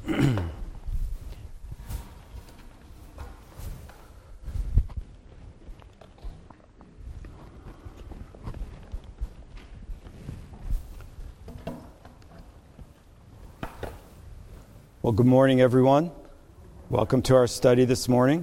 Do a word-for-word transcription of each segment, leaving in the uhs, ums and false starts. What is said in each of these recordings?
Well, good morning, everyone. Welcome to our study this morning.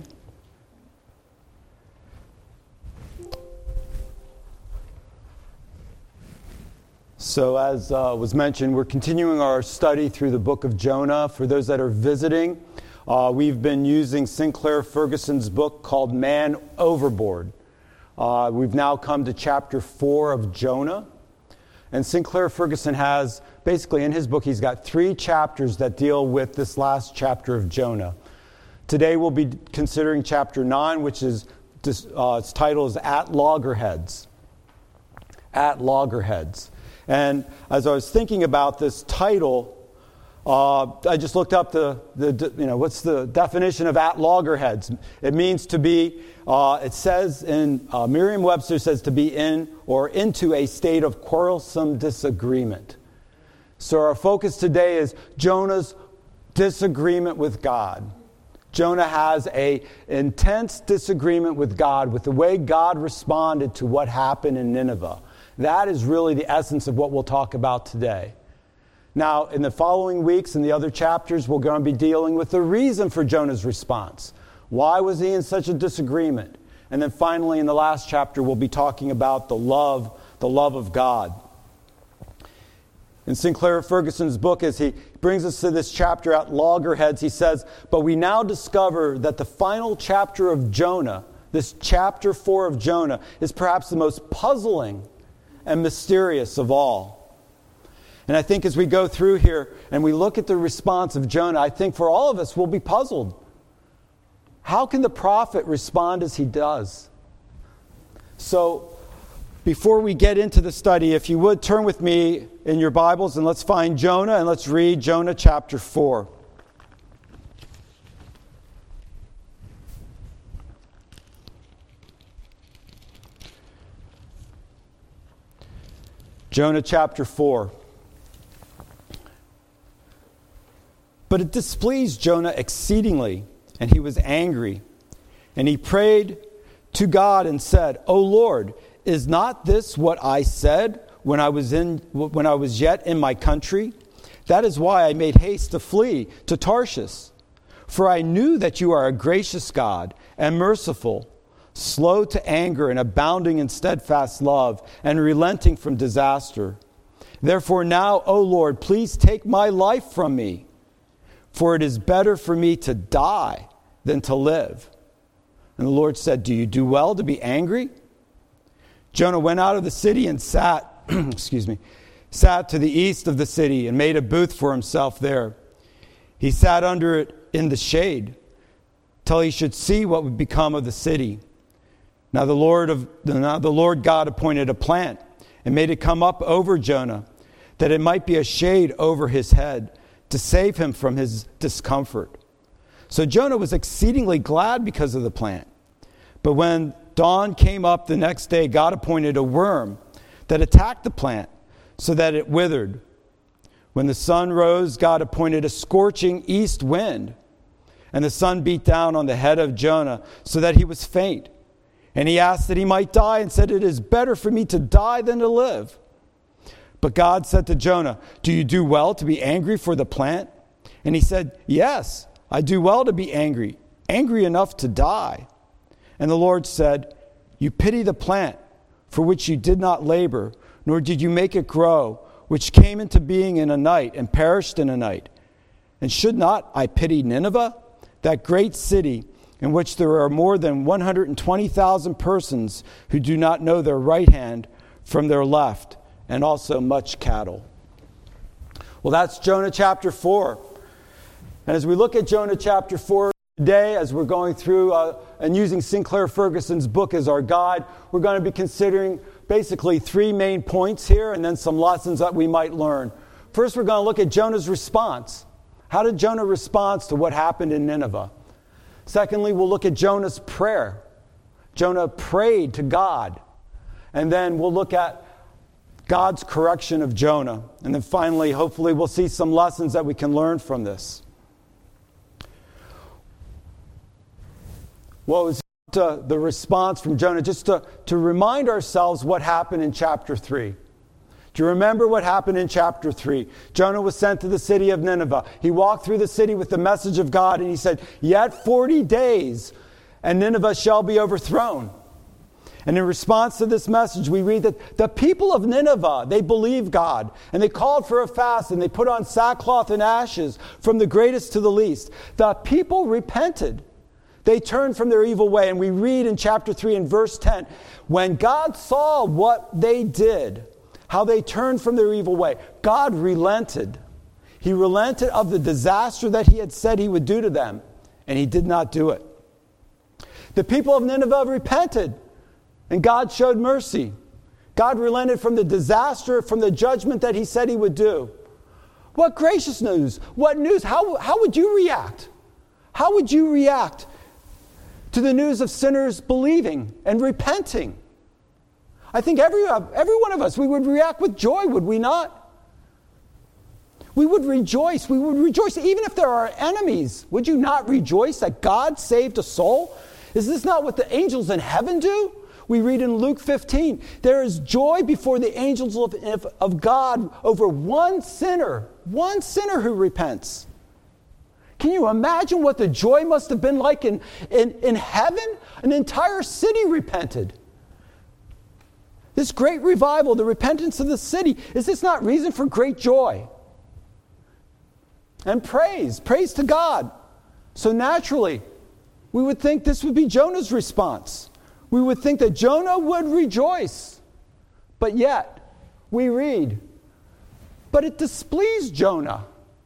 So, as uh, was mentioned, we're continuing our study through the book of Jonah. For those that are visiting, uh, we've been using Sinclair Ferguson's book called Man Overboard. Uh, we've now come to chapter four of Jonah. And Sinclair Ferguson has, basically in his book, he's got three chapters that deal with this last chapter of Jonah. Today we'll be considering chapter nine, which is, uh, its title is At Loggerheads. At Loggerheads. And as I was thinking about this title, uh, I just looked up the, the, you know, what's the definition of at loggerheads? It means to be, uh, it says in, uh, Merriam-Webster says to be in or into a state of quarrelsome disagreement. So our focus today is Jonah's disagreement with God. Jonah has a intense disagreement with God, with the way God responded to what happened in Nineveh. That is really the essence of what we'll talk about today. Now, in the following weeks and the other chapters, we're going to be dealing with the reason for Jonah's response. Why was he in such a disagreement? And then finally, in the last chapter, we'll be talking about the love, the love of God. In Sinclair Ferguson's book, as he brings us to this chapter at loggerheads, he says, "But we now discover that the final chapter of Jonah, this chapter four of Jonah, is perhaps the most puzzling and mysterious of all." And I think as we go through here and we look at the response of Jonah, I think for all of us we'll be puzzled. How can the prophet respond as he does? So before we get into the study, if you would turn with me in your Bibles and let's find Jonah and let's read Jonah chapter four. Jonah chapter four. But it displeased Jonah exceedingly, and he was angry. And he prayed to God and said, "O Lord, is not this what I said when I was in when I was yet in my country? That is why I made haste to flee to Tarshish. For I knew that you are a gracious God and merciful, slow to anger and abounding in steadfast love, and relenting from disaster. Therefore now, O Lord, please take my life from me. For it is better for me to die than to live." And the Lord said, "Do you do well to be angry?" Jonah went out of the city and sat, excuse me, sat to the east of the city and made a booth for himself there. He sat under it in the shade till he should see what would become of the city. Now the Lord of now the Lord God appointed a plant and made it come up over Jonah, that it might be a shade over his head, to save him from his discomfort. So Jonah was exceedingly glad because of the plant. But when dawn came up the next day, God appointed a worm that attacked the plant so that it withered. When the sun rose, God appointed a scorching east wind, and the sun beat down on the head of Jonah so that he was faint. And he asked that he might die and said, "It is better for me to die than to live." But God said to Jonah, "Do you do well to be angry for the plant?" And he said, "Yes, I do well to be angry, angry enough to die." And the Lord said, "You pity the plant for which you did not labor, nor did you make it grow, which came into being in a night and perished in a night. And should not I pity Nineveh, that great city in which there are more than one hundred twenty thousand persons who do not know their right hand from their left, and also much cattle?" Well, that's Jonah chapter four. And as we look at Jonah chapter four today, as we're going through uh, and using Sinclair Ferguson's book as our guide, we're going to be considering basically three main points here and then some lessons that we might learn. First, we're going to look at Jonah's response. How did Jonah respond to what happened in Nineveh? Secondly, we'll look at Jonah's prayer. Jonah prayed to God. And then we'll look at God's correction of Jonah. And then finally, hopefully, we'll see some lessons that we can learn from this. Well, it was to the response from Jonah, just to, to remind ourselves what happened in chapter three. Do you remember what happened in chapter three? Jonah was sent to the city of Nineveh. He walked through the city with the message of God, and he said, "Yet forty days, and Nineveh shall be overthrown." And in response to this message, we read that the people of Nineveh, they believed God, and they called for a fast, and they put on sackcloth and ashes from the greatest to the least. The people repented. They turned from their evil way. And we read in chapter three and verse ten, when God saw what they did, how they turned from their evil way, God relented. He relented of the disaster that he had said he would do to them, and he did not do it. The people of Nineveh repented, and God showed mercy. God relented from the disaster, from the judgment that he said he would do. What gracious news! What news! How, how would you react? How would you react to the news of sinners believing and repenting? I think every, every one of us, we would react with joy, would we not? We would rejoice. We would rejoice even if there are enemies. Would you not rejoice that God saved a soul? Is this not what the angels in heaven do? We read in Luke fifteen, there is joy before the angels of, of God over one sinner, one sinner who repents. Can you imagine what the joy must have been like in, in, in heaven? An entire city repented. This great revival, the repentance of the city, is this not reason for great joy? And praise, praise to God. So naturally, we would think this would be Jonah's response. We would think that Jonah would rejoice. But yet, we read, but it displeased Jonah.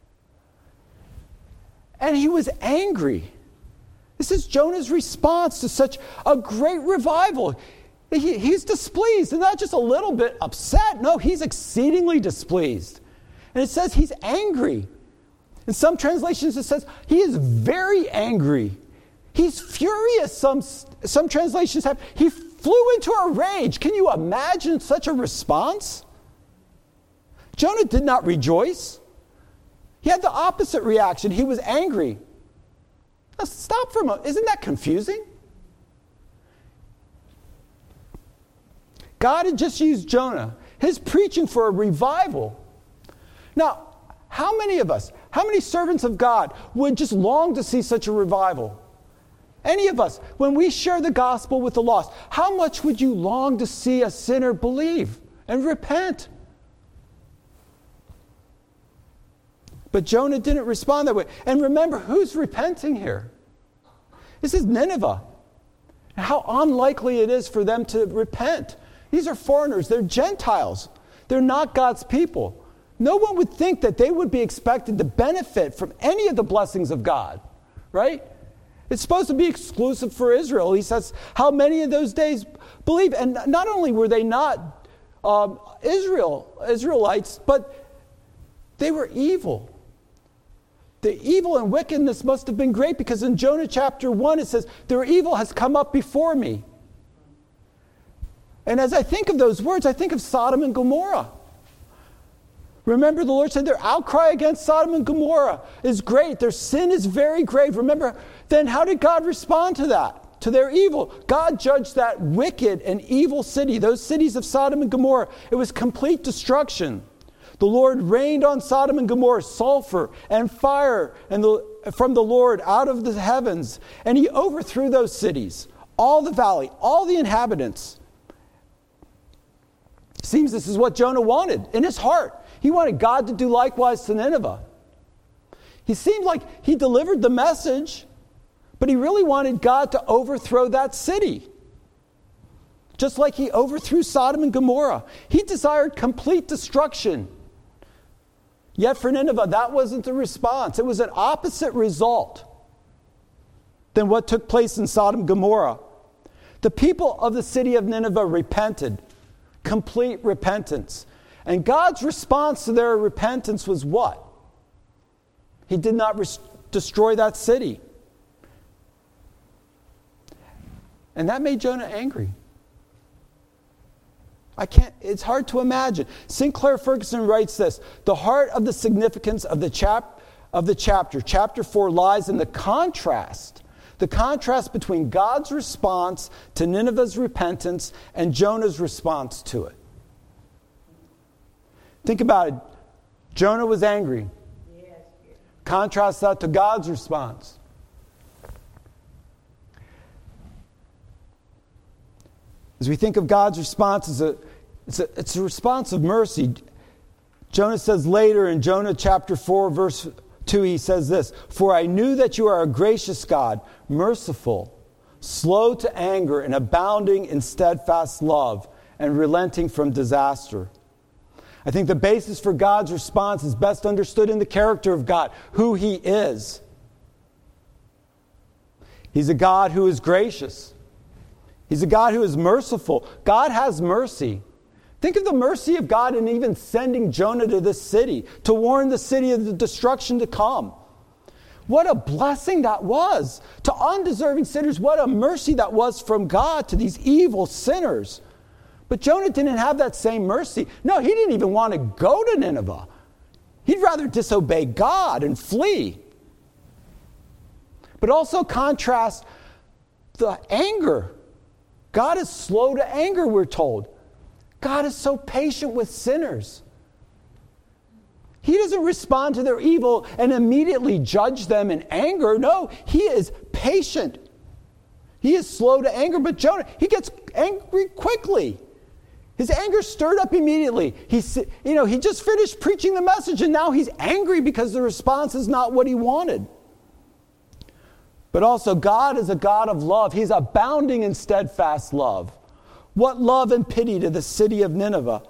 And he was angry. This is Jonah's response to such a great revival. He, he's displeased, and not just a little bit upset. No, he's exceedingly displeased. And it says he's angry. In some translations it says he is very angry. He's furious. Some, some translations have, he flew into a rage. Can you imagine such a response? Jonah did not rejoice. He had the opposite reaction. He was angry. Now stop for a moment. Isn't that confusing? God had just used Jonah, his preaching for a revival. Now, how many of us, how many servants of God would just long to see such a revival? Any of us, when we share the gospel with the lost, how much would you long to see a sinner believe and repent? But Jonah didn't respond that way. And remember, who's repenting here? This is Nineveh. And how unlikely it is for them to repent. These are foreigners. They're Gentiles. They're not God's people. No one would think that they would be expected to benefit from any of the blessings of God, right? It's supposed to be exclusive for Israel. He says, how many of those days believe? And not only were they not um, Israel, Israelites, but they were evil. The evil and wickedness must have been great, because in Jonah chapter one it says, their evil has come up before me. And as I think of those words, I think of Sodom and Gomorrah. Remember, the Lord said their outcry against Sodom and Gomorrah is great. Their sin is very grave. Remember, then how did God respond to that? To their evil. God judged that wicked and evil city, those cities of Sodom and Gomorrah. It was complete destruction. The Lord rained on Sodom and Gomorrah sulfur and fire and the, from the Lord out of the heavens. And he overthrew those cities, all the valley, all the inhabitants. Seems this is what Jonah wanted in his heart. He wanted God to do likewise to Nineveh. He seemed like he delivered the message, but he really wanted God to overthrow that city. Just like he overthrew Sodom and Gomorrah. He desired complete destruction. Yet for Nineveh, that wasn't the response. It was an opposite result than what took place in Sodom and Gomorrah. The people of the city of Nineveh repented. Complete repentance. And God's response to their repentance was what? He did not res- destroy that city. And that made Jonah angry. I can't, it's hard to imagine. Sinclair Ferguson writes this: the heart of the significance of the chap of the chapter, chapter four, lies in the contrast, the contrast between God's response to Nineveh's repentance and Jonah's response to it. Think about it. Jonah was angry. Contrast that to God's response. As we think of God's response, it's a, it's a, it's a response of mercy. Jonah says later in Jonah chapter four, verse two, he says this, "For I knew that you are a gracious God, merciful, slow to anger, and abounding in steadfast love, and relenting from disaster." I think the basis for God's response is best understood in the character of God, who He is. He's a God who is gracious. He's a God who is merciful. God has mercy. Think of the mercy of God in even sending Jonah to this city to warn the city of the destruction to come. What a blessing that was to undeserving sinners. What a mercy that was from God to these evil sinners. But Jonah didn't have that same mercy. No, he didn't even want to go to Nineveh. He'd rather disobey God and flee. But also contrast the anger. God is slow to anger, we're told. God is so patient with sinners. He doesn't respond to their evil and immediately judge them in anger. No, He is patient. He is slow to anger. But Jonah, he gets angry quickly. His anger stirred up immediately. He's, you know, he just finished preaching the message and now he's angry because the response is not what he wanted. But also, God is a God of love. He's abounding in steadfast love. What love and pity to the city of Nineveh.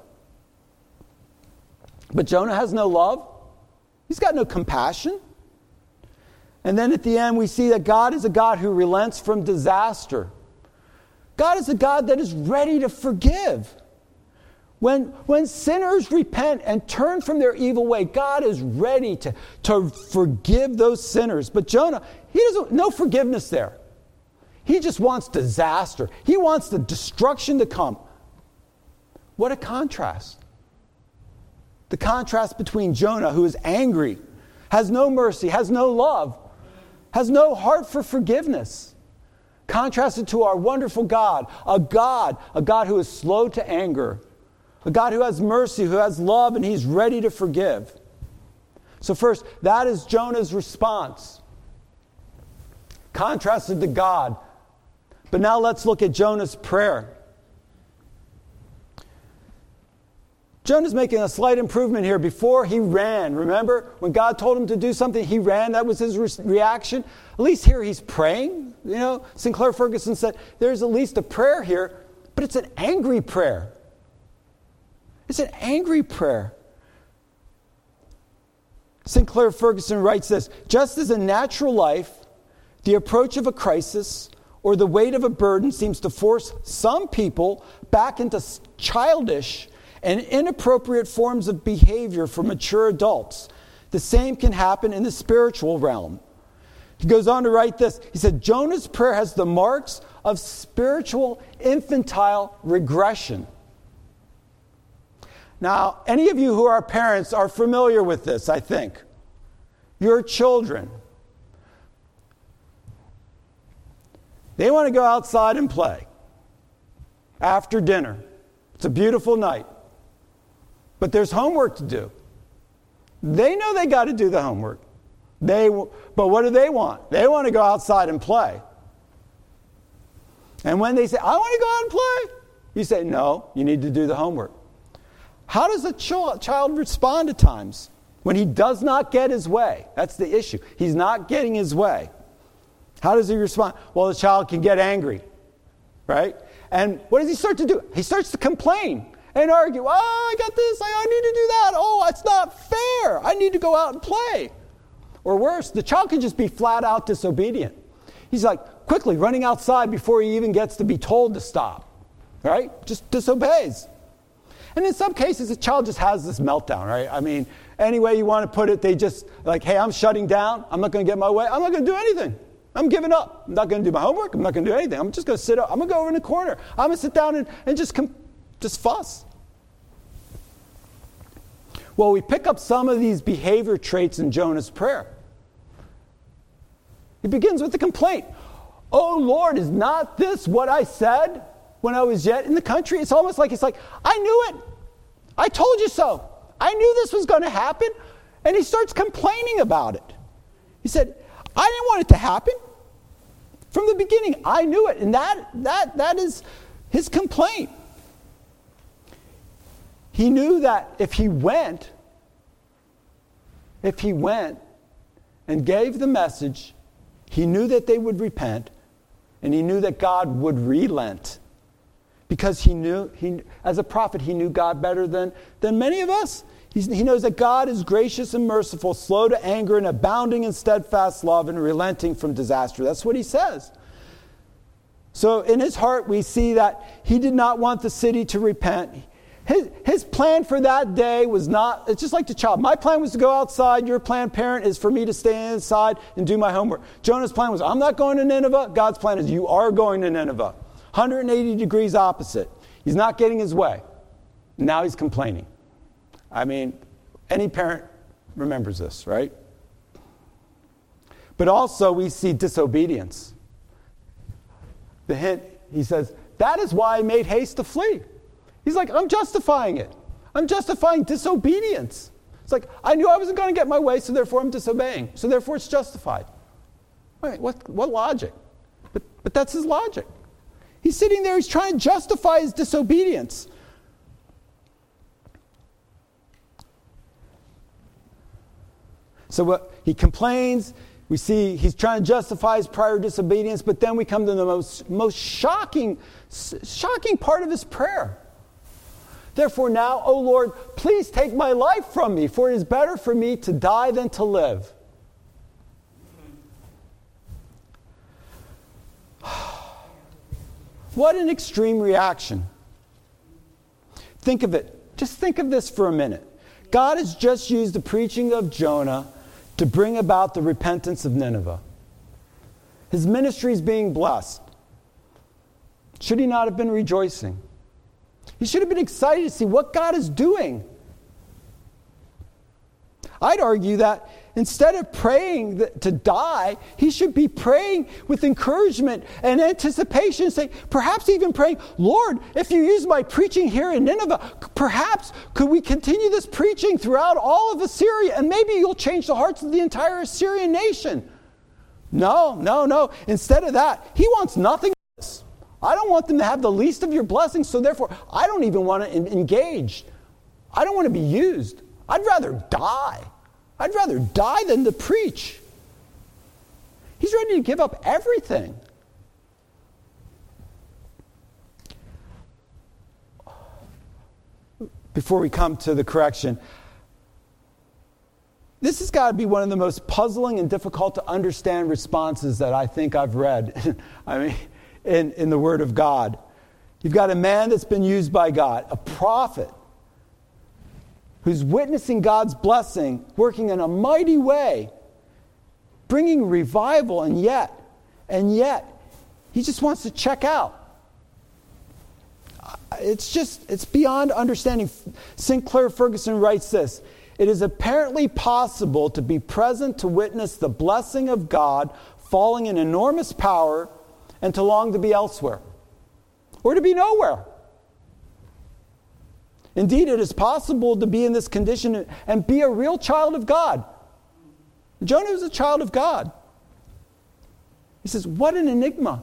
But Jonah has no love. He's got no compassion. And then at the end, we see that God is a God who relents from disaster. God is a God that is ready to forgive. When, when sinners repent and turn from their evil way, God is ready to, to forgive those sinners. But Jonah, he doesn't, no forgiveness there. He just wants disaster. He wants the destruction to come. What a contrast. The contrast between Jonah, who is angry, has no mercy, has no love, has no heart for forgiveness, contrasted to our wonderful God, a God, a God who is slow to anger, a God who has mercy, who has love, and He's ready to forgive. So first, that is Jonah's response, contrasted to God. But now let's look at Jonah's prayer. Jonah's making a slight improvement here. Before he ran, remember? When God told him to do something, he ran. That was his re- reaction. At least here he's praying. You know, Sinclair Ferguson said, there's at least a prayer here, but it's an angry prayer. It's an angry prayer. Sinclair Ferguson writes this, just as in natural life, the approach of a crisis or the weight of a burden seems to force some people back into childish and inappropriate forms of behavior for mature adults, the same can happen in the spiritual realm. He goes on to write this. He said, Jonah's prayer has the marks of spiritual infantile regression. Now, any of you who are parents are familiar with this, I think. Your children, they want to go outside and play after dinner. It's a beautiful night. But there's homework to do. They know they got to do the homework. They, but what do they want? They want to go outside and play. And when they say, I want to go out and play, you say, no, you need to do the homework. How does a ch- child respond at times when he does not get his way? That's the issue. He's not getting his way. How does he respond? Well, the child can get angry, right? And what does he start to do? He starts to complain and argue. Oh, I got this. I, I need to do that. Oh, it's not fair. I need to go out and play. Or worse, the child can just be flat out disobedient. He's like quickly running outside before he even gets to be told to stop, right? Just disobeys. And in some cases, the child just has this meltdown, right? I mean, any way you want to put it, they just like, hey, I'm shutting down. I'm not going to get my way. I'm not going to do anything. I'm giving up. I'm not going to do my homework. I'm not going to do anything. I'm just going to sit up. I'm going to go over in the corner. I'm going to sit down and, and just, com- just fuss. Well, we pick up some of these behavior traits in Jonah's prayer. He begins with a complaint. oh Lord, is not this what I said when I was yet in the country? It's almost like it's like, I knew it. I told you so. I knew this was going to happen. And he starts complaining about it. He said, I didn't want it to happen. From the beginning, I knew it. And that that that is his complaint. He knew that if he went, if he went and gave the message, he knew that they would repent, and he knew that God would relent. Because he knew, he, as a prophet, he knew God better than, than many of us. He's, he knows that God is gracious and merciful, slow to anger, and abounding in steadfast love, and relenting from disaster. That's what he says. So in his heart, we see that he did not want the city to repent. His, his plan for that day was not, it's just like the child. My plan was to go outside. Your plan, parent, is for me to stay inside and do my homework. Jonah's plan was, I'm not going to Nineveh. God's plan is, you are going to Nineveh. one hundred eighty degrees opposite. He's not getting his way. Now he's complaining. I mean, any parent remembers this, right? But also we see disobedience. The hint, he says, that is why I made haste to flee. He's like, I'm justifying it. I'm justifying disobedience. It's like, I knew I wasn't going to get my way, so therefore I'm disobeying. So therefore it's justified. Wait, what, what logic? But, but that's his logic. He's sitting there, he's trying to justify his disobedience. So what, he complains. We see he's trying to justify his prior disobedience, but then we come to the most, most shocking, shocking part of his prayer. Therefore now, O Lord, please take my life from me, for it is better for me to die than to live. What an extreme reaction. Think of it. Just think of this for a minute. God has just used the preaching of Jonah to bring about the repentance of Nineveh. His ministry is being blessed. Should he not have been rejoicing? He should have been excited to see what God is doing. I'd argue that instead of praying to die, he should be praying with encouragement and anticipation, saying, perhaps even praying, Lord, if you use my preaching here in Nineveh, perhaps could we continue this preaching throughout all of Assyria, and maybe you'll change the hearts of the entire Assyrian nation. No, no, no. Instead of that, he wants nothing. I don't want them to have the least of your blessings, so therefore I don't even want to engage. I don't want to be used. I'd rather die. I'd rather die than to preach. He's ready to give up everything. Before we come to the correction, this has got to be one of the most puzzling and difficult to understand responses that I think I've read. I mean, in, in the Word of God. You've got a man that's been used by God, a prophet, who's witnessing God's blessing, working in a mighty way, bringing revival, and yet, and yet, he just wants to check out. It's just, it's beyond understanding. Sinclair Ferguson writes this: it is apparently possible to be present to witness the blessing of God falling in enormous power and to long to be elsewhere, or to be nowhere. Indeed, it is possible to be in this condition and be a real child of God. Jonah was a child of God. He says, what an enigma.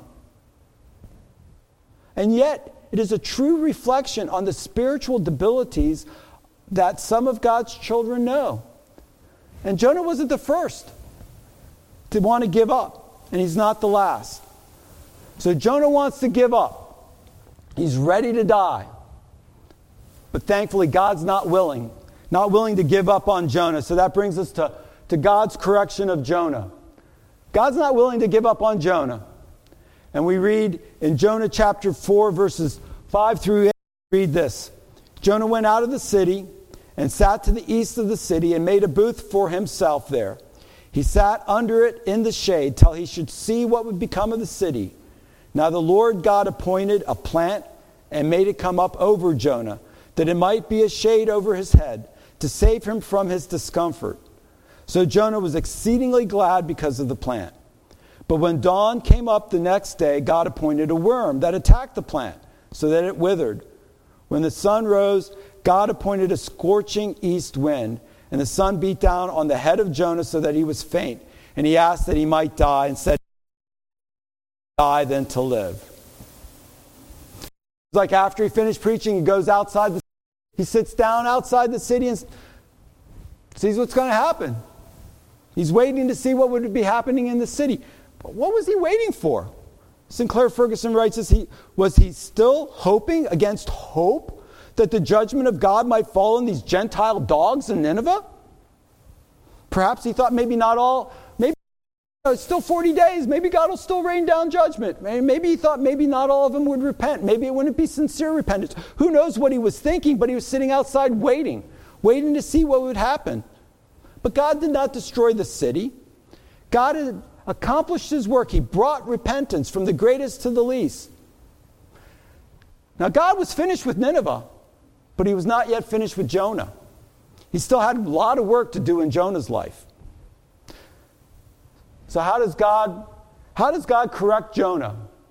And yet, it is a true reflection on the spiritual debilities that some of God's children know. And Jonah wasn't the first to want to give up, and he's not the last. So Jonah wants to give up. He's ready to die. But thankfully, God's not willing. Not willing to give up on Jonah. So that brings us to, to God's correction of Jonah. God's not willing to give up on Jonah. And we read in Jonah chapter four, verses five through eight, read this. Jonah went out of the city and sat to the east of the city and made a booth for himself there. He sat under it in the shade till he should see what would become of the city. Now the Lord God appointed a plant and made it come up over Jonah, that it might be a shade over his head, to save him from his discomfort. So Jonah was exceedingly glad because of the plant. But when dawn came up the next day, God appointed a worm that attacked the plant so that it withered. When the sun rose, God appointed a scorching east wind, and the sun beat down on the head of Jonah so that he was faint. And he asked that he might die, and said, die than to live. It's like after he finished preaching, he goes outside the he sits down outside the city and sees what's going to happen. He's waiting to see what would be happening in the city. But what was he waiting for? Sinclair Ferguson writes this, he, was he still hoping against hope that the judgment of God might fall on these Gentile dogs in Nineveh? Perhaps he thought maybe not all, maybe you know, it's still forty days, maybe God will still rain down judgment. Maybe he thought maybe not all of them would repent. Maybe it wouldn't be sincere repentance. Who knows what he was thinking, but he was sitting outside waiting, waiting to see what would happen. But God did not destroy the city. God had accomplished his work. He brought repentance from the greatest to the least. Now, God was finished with Nineveh, but he was not yet finished with Jonah. He still had a lot of work to do in Jonah's life. So how does God, how does God correct Jonah?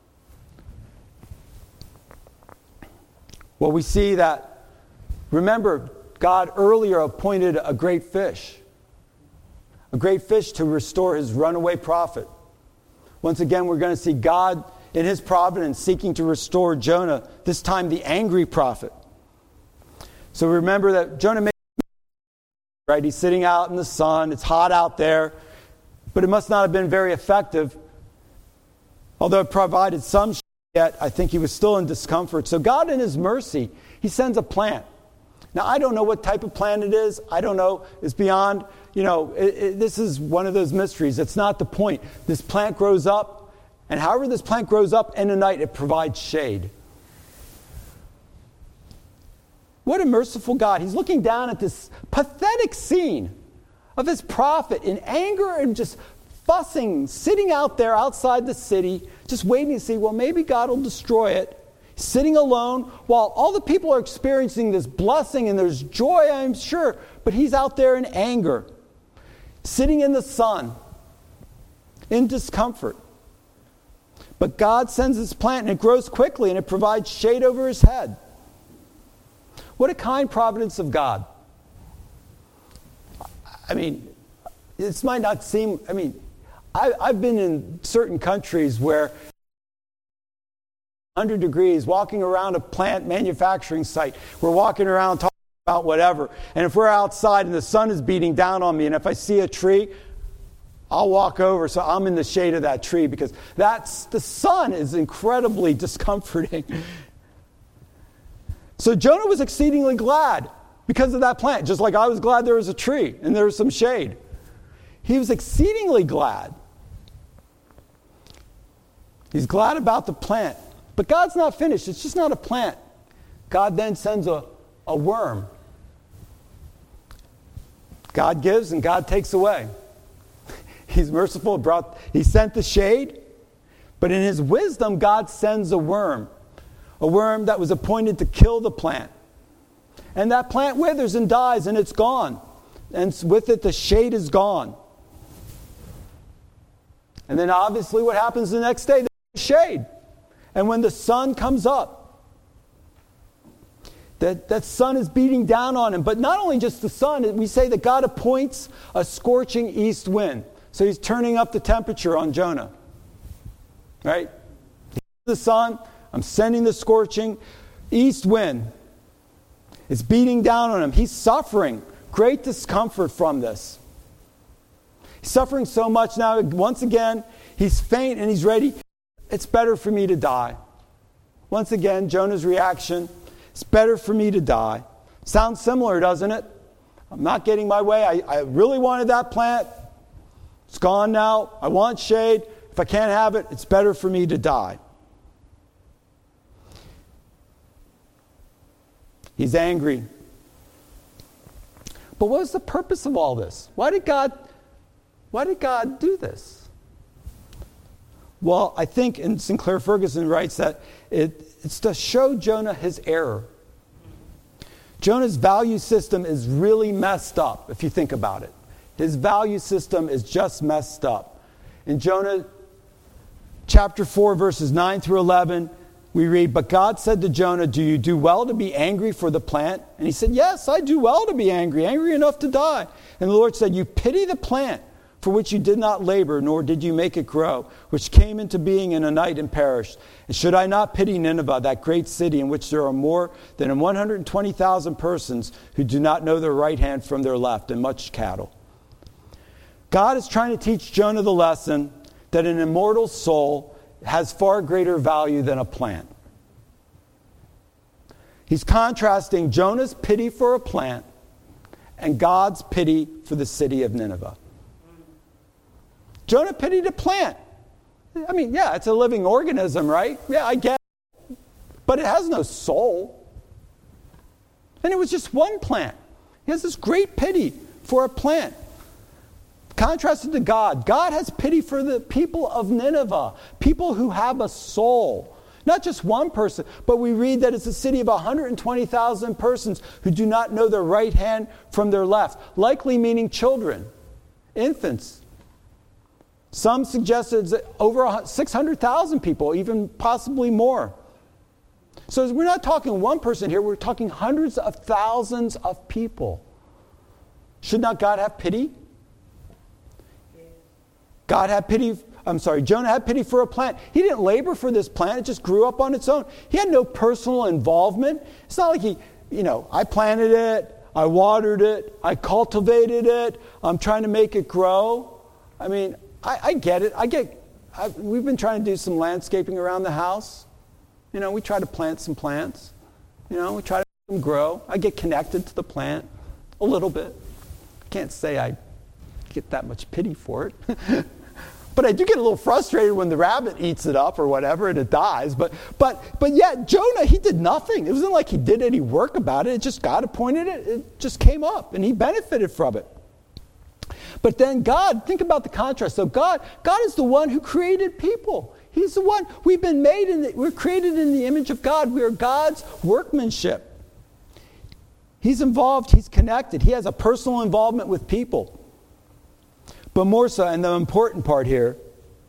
Well, we see that, remember, God earlier appointed a great fish. A great fish to restore his runaway prophet. Once again, we're going to see God in his providence seeking to restore Jonah, this time the angry prophet. So remember that Jonah made, right? He's sitting out in the sun. It's hot out there. But it must not have been very effective. Although it provided some shade, yet I think he was still in discomfort. So God in his mercy, he sends a plant. Now, I don't know what type of plant it is. I don't know. It's beyond, you know, it, it, this is one of those mysteries. It's not the point. This plant grows up, and however this plant grows up in the night, it provides shade. What a merciful God. He's looking down at this pathetic scene of his prophet in anger and just fussing, sitting out there outside the city, just waiting to see, well, maybe God will destroy it. Sitting alone while all the people are experiencing this blessing and there's joy, I'm sure, but he's out there in anger, sitting in the sun, in discomfort. But God sends this plant and it grows quickly and it provides shade over his head. What a kind providence of God. I mean, this might not seem, I mean, I, I've been in certain countries where one hundred degrees, walking around a plant manufacturing site. We're walking around talking about whatever. And if we're outside and the sun is beating down on me, and if I see a tree, I'll walk over so I'm in the shade of that tree because that's the sun is incredibly discomforting. So Jonah was exceedingly glad because of that plant, just like I was glad there was a tree and there was some shade. He was exceedingly glad. He's glad about the plant. But God's not finished. It's just not a plant. God then sends a, a worm. God gives and God takes away. He's merciful. Brought, he sent the shade. But in his wisdom, God sends a worm. A worm that was appointed to kill the plant. And that plant withers and dies and it's gone. And with it, the shade is gone. And then obviously what happens the next day? There's shade. And when the sun comes up, that, that sun is beating down on him. But not only just the sun, we say that God appoints a scorching east wind. So he's turning up the temperature on Jonah. Right? The sun, I'm sending the scorching east wind. It's beating down on him. He's suffering great discomfort from this. He's suffering so much now. Once again, he's faint and he's ready. It's better for me to die. Once again, Jonah's reaction, it's better for me to die. Sounds similar, doesn't it? I'm not getting my way. I, I really wanted that plant. It's gone now. I want shade. If I can't have it, it's better for me to die. He's angry. But what was the purpose of all this? Why did God, why did God do this? Well, I think, and Sinclair Ferguson writes that it, it's to show Jonah his error. Jonah's value system is really messed up, if you think about it. His value system is just messed up. And Jonah chapter four, verses nine through eleven, we read, "But God said to Jonah, 'Do you do well to be angry for the plant?' And he said, 'Yes, I do well to be angry, angry enough to die.' And the Lord said, 'You pity the plant for which you did not labor, nor did you make it grow, which came into being in a night and perished. And should I not pity Nineveh, that great city in which there are more than one hundred twenty thousand persons who do not know their right hand from their left, and much cattle?'" God is trying to teach Jonah the lesson that an immortal soul has far greater value than a plant. He's contrasting Jonah's pity for a plant and God's pity for the city of Nineveh. Jonah pitied a plant. I mean, yeah, it's a living organism, right? Yeah, I get it. But it has no soul. And it was just one plant. He has this great pity for a plant. Contrasted to God, God has pity for the people of Nineveh, people who have a soul. Not just one person, but we read that it's a city of one hundred twenty thousand persons who do not know their right hand from their left, likely meaning children, infants. Some suggested over six hundred thousand people, even possibly more. So we're not talking one person here, we're talking hundreds of thousands of people. Should not God have pity? God had pity, I'm sorry, Jonah had pity for a plant. He didn't labor for this plant, it just grew up on its own. He had no personal involvement. It's not like he, you know, I planted it, I watered it, I cultivated it, I'm trying to make it grow. I mean, I, I get it. I get. I, we've been trying to do some landscaping around the house. You know, we try to plant some plants. You know, we try to make them grow. I get connected to the plant a little bit. I can't say I get that much pity for it. But I do get a little frustrated when the rabbit eats it up or whatever and it dies. But but but yet Jonah, he did nothing. It wasn't like he did any work about it. It just God appointed it. It just came up and he benefited from it. But then God, think about the contrast. So God, God is the one who created people. He's the one. We've been made in the, we're created in the image of God. We are God's workmanship. He's involved. He's connected. He has a personal involvement with people. But more so, and the important part here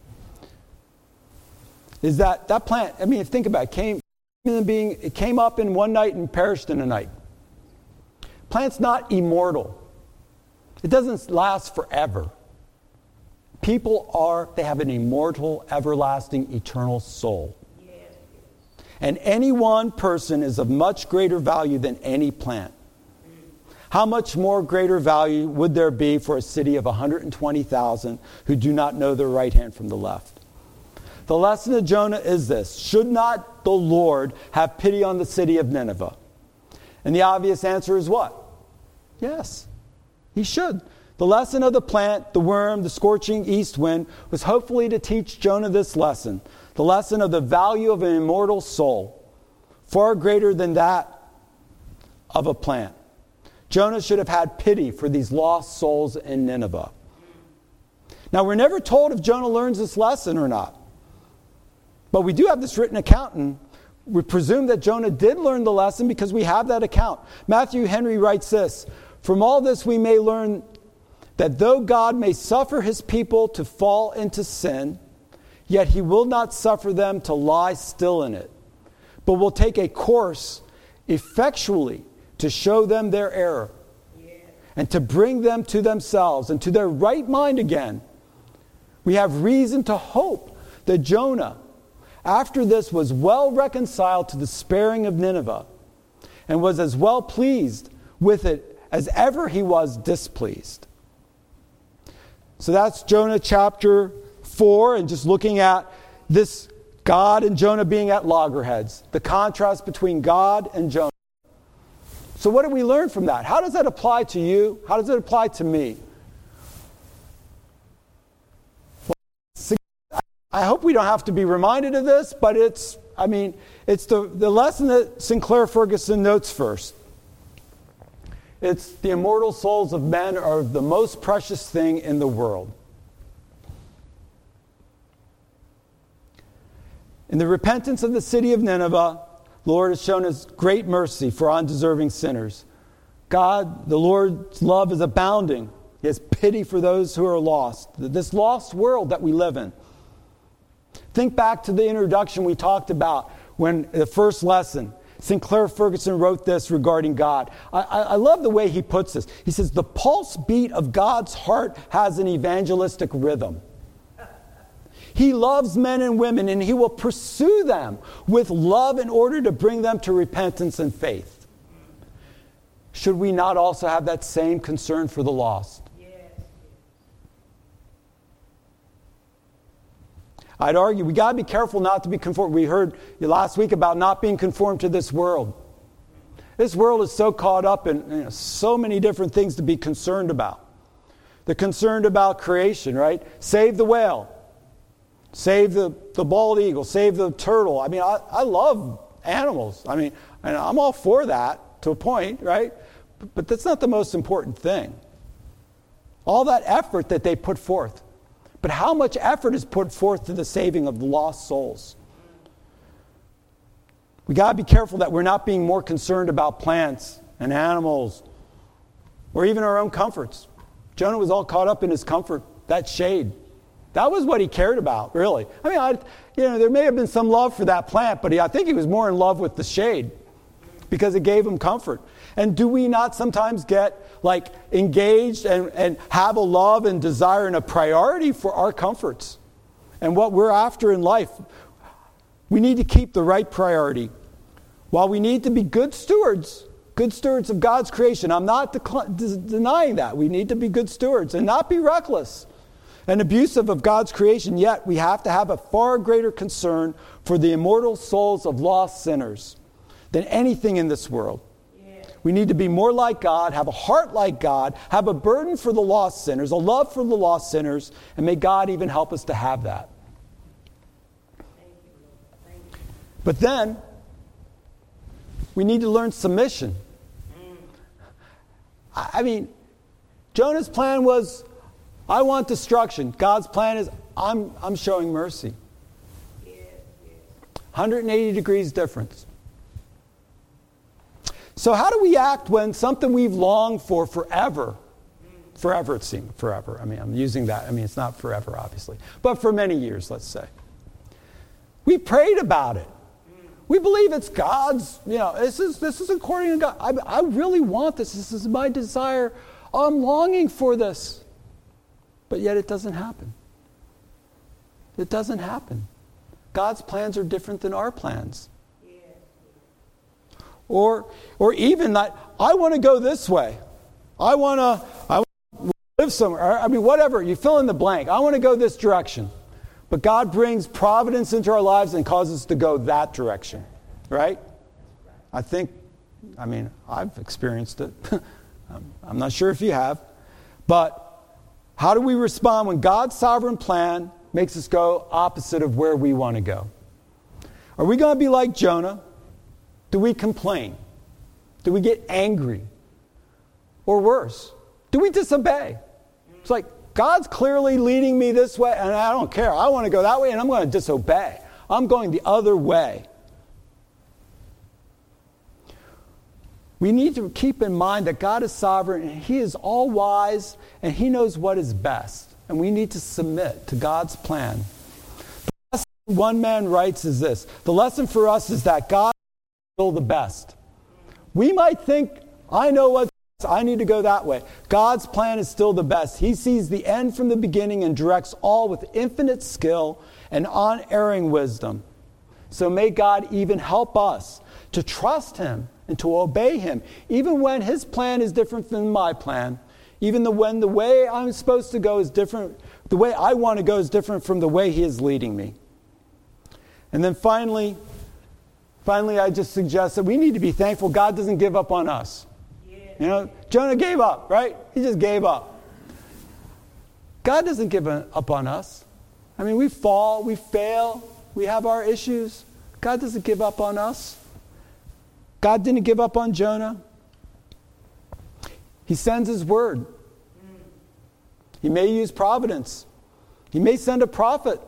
is that that plant, I mean, think about it, came in being, it came up in one night and perished in a night. Plant's not immortal. It doesn't last forever. People are, they have an immortal, everlasting, eternal soul. Yes. And any one person is of much greater value than any plant. How much more greater value would there be for a city of one hundred twenty thousand who do not know their right hand from the left? The lesson of Jonah is this: should not the Lord have pity on the city of Nineveh? And the obvious answer is what? Yes. He should. The lesson of the plant, the worm, the scorching east wind was hopefully to teach Jonah this lesson. The lesson of the value of an immortal soul, far greater than that of a plant. Jonah should have had pity for these lost souls in Nineveh. Now, we're never told if Jonah learns this lesson or not. But we do have this written account, and we presume that Jonah did learn the lesson because we have that account. Matthew Henry writes this: "From all this we may learn that though God may suffer his people to fall into sin, yet he will not suffer them to lie still in it, but will take a course effectually to show them their error, yeah, and to bring them to themselves and to their right mind again." We have reason to hope that Jonah, after this, was well reconciled to the sparing of Nineveh and was as well pleased with it as ever he was displeased. So that's Jonah chapter four, and just looking at this God and Jonah being at loggerheads, the contrast between God and Jonah. So what do we learn from that? How does that apply to you? How does it apply to me? Well, I hope we don't have to be reminded of this, but it's, I mean, it's the, the lesson that Sinclair Ferguson notes first. It's the immortal souls of men are the most precious thing in the world. In the repentance of the city of Nineveh, the Lord has shown us great mercy for undeserving sinners. God, the Lord's love is abounding. He has pity for those who are lost. This lost world that we live in. Think back to the introduction we talked about when the first lesson. Sinclair Ferguson wrote this regarding God. I, I, I love the way he puts this. He says, the pulse beat of God's heart has an evangelistic rhythm. He loves men and women, and he will pursue them with love in order to bring them to repentance and faith. Should we not also have that same concern for the lost? I'd argue we got to be careful not to be conformed. We heard last week about not being conformed to this world. This world is so caught up in you know, so many different things to be concerned about. They're concerned about creation, right? Save the whale. Save the, the bald eagle. Save the turtle. I mean, I, I love animals. I mean, and I'm all for that to a point, right? But, but that's not the most important thing. All that effort that they put forth. But how much effort is put forth to the saving of the lost souls? We got to be careful that we're not being more concerned about plants and animals or even our own comforts. Jonah was all caught up in his comfort, that shade. That was what he cared about, really. I mean, I, you know, there may have been some love for that plant, but he, I think he was more in love with the shade because it gave him comfort. And do we not sometimes get like engaged and, and have a love and desire and a priority for our comforts and what we're after in life? We need to keep the right priority. While we need to be good stewards, good stewards of God's creation, I'm not decl- de- denying that. We need to be good stewards and not be reckless and abusive of God's creation, yet we have to have a far greater concern for the immortal souls of lost sinners than anything in this world. We need to be more like God, have a heart like God, have a burden for the lost sinners, a love for the lost sinners, and may God even help us to have that. But then, we need to learn submission. I mean, Jonah's plan was, I want destruction. God's plan is, I'm, I'm showing mercy. one hundred eighty degrees difference. So how do we act when something we've longed for forever, forever it seems, forever. I mean, I'm using that. I mean, it's not forever, obviously. But for many years, let's say. We prayed about it. We believe it's God's, you know, this is this is according to God. I, I really want this. This is my desire. I'm longing for this. But yet it doesn't happen. It doesn't happen. God's plans are different than our plans. Or or even that, I want to go this way. I want to I want to live somewhere. I mean, whatever. You fill in the blank. I want to go this direction. But God brings providence into our lives and causes us to go that direction. Right? I think, I mean, I've experienced it. I'm not sure if you have. But how do we respond when God's sovereign plan makes us go opposite of where we want to go? Are we going to be like Jonah? Do we complain? Do we get angry? Or worse, do we disobey? It's like, God's clearly leading me this way, and I don't care. I want to go that way, and I'm going to disobey. I'm going the other way. We need to keep in mind that God is sovereign, and He is all-wise, and He knows what is best. And we need to submit to God's plan. The lesson one man writes is this. The lesson for us is that God still the best. We might think, I know what's best, I need to go that way. God's plan is still the best. He sees the end from the beginning and directs all with infinite skill and unerring wisdom. So may God even help us to trust Him and to obey Him, even when His plan is different than my plan, even the, when the way I'm supposed to go is different, the way I want to go is different from the way He is leading me. And then finally, Finally, I just suggest that we need to be thankful God doesn't give up on us. Yeah. You know, Jonah gave up, right? He just gave up. God doesn't give up on us. I mean, we fall, we fail, we have our issues. God doesn't give up on us. God didn't give up on Jonah. He sends His word. He may use providence. He may send a prophet.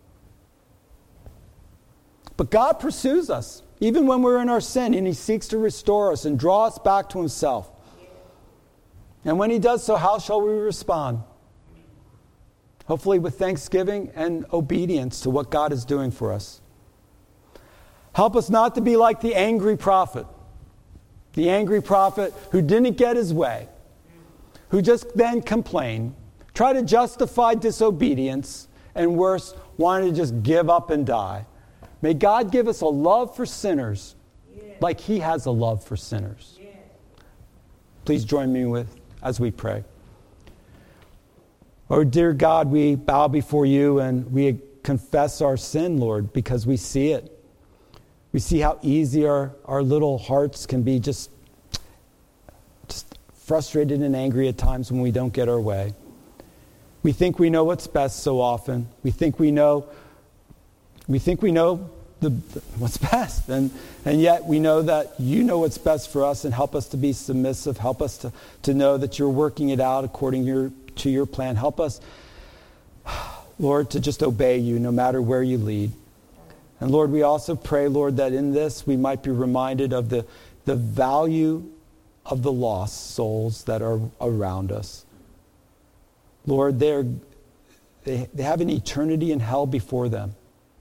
But God pursues us, even when we're in our sin, and He seeks to restore us and draw us back to Himself. And when He does so, how shall we respond? hopefully with thanksgiving and obedience to what God is doing for us. Help us not to be like the angry prophet. The angry prophet who didn't get his way, who just then complained, tried to justify disobedience, and worse, wanted to just give up and die. May God give us a love for sinners like he has a love for sinners. Please join me with as we pray. Oh, dear God, we bow before you and we confess our sin, Lord, because we see it. We see how easy our, our little hearts can be just, just frustrated and angry at times when we don't get our way. We think we know what's best so often. We think we know we think we know the, the, what's best. And, and yet we know that you know what's best for us, and help us to be submissive. Help us to, to know that you're working it out according your, to your plan. Help us, Lord, to just obey you no matter where you lead. And Lord, we also pray, Lord, that in this we might be reminded of the, the value of the lost souls that are around us. Lord, they're, they, they have an eternity in hell before them.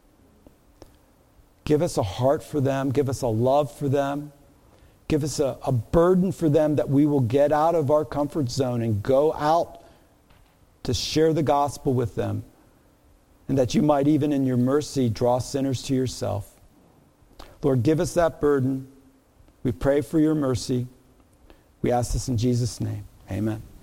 Give us a heart for them. Give us a love for them. Give us a, a burden for them that we will get out of our comfort zone and go out to share the gospel with them. And that you might even in your mercy draw sinners to yourself. Lord, give us that burden. We pray for your mercy. We ask this in Jesus' name. Amen.